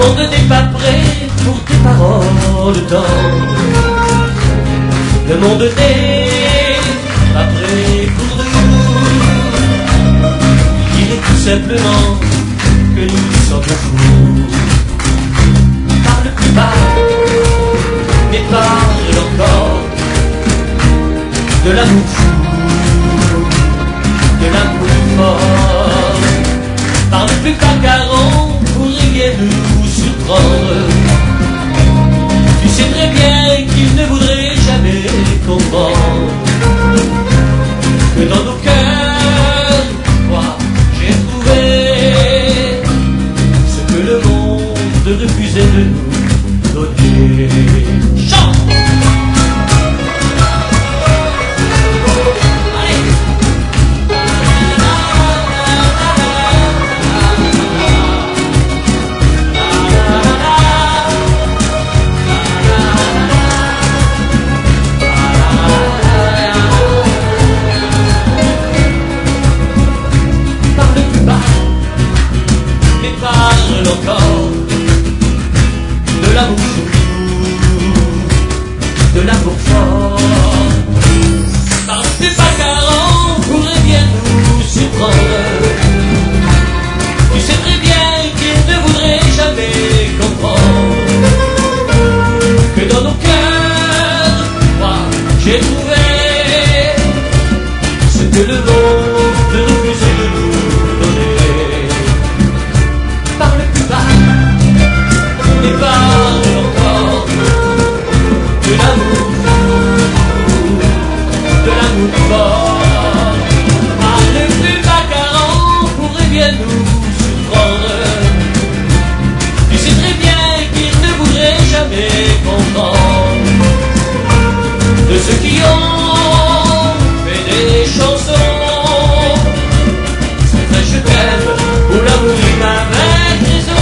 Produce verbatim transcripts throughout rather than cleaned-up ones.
monde n'est pas prêt pour tes paroles tendres. Le monde n'est pas prêt pour nous. Il dirait tout simplement que nous sommes fous. Parle plus bas, mais parle encore de l'amour fou, de l'amour fort. Parle plus bas car on pourrait bien nous surprendre. Tu sais très bien qu'il ne voudrait jamais comprendre que dans nos cœurs, moi, j'ai trouvé ce que le monde refusait de nous donner. Chante! Encore de l'amour fou, de l'amour fort. Parle plus pas car on pourrait bien nous surprendre. Tu sais très bien qu'il ne voudrait jamais comprendre que dans nos cœurs, moi, j'ai trouvé ce que le monde refusait de nous donner. Et parle encore de l'amour fou, de l'amour fort. Parle plus bas car on pourrait bien nous surprendre. Tu sais très bien qu'il ne voudrait jamais comprendre de ceux qui ont fait des chansons. C'est vrai je t'aime, pour l'amour il m'avait raison.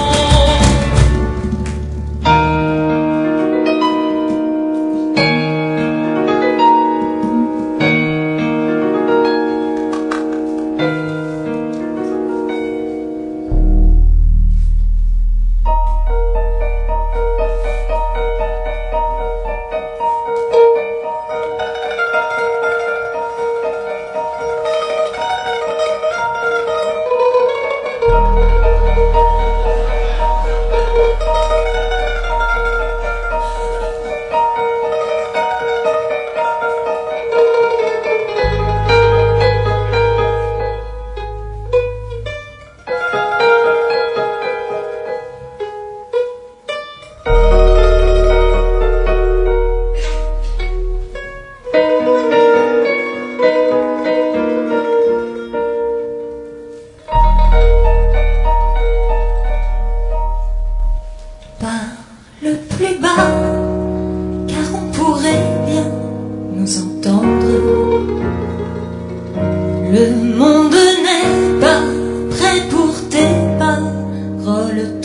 Le plus bas, car on pourrait bien nous entendre. Le monde n'est pas prêt pour tes paroles.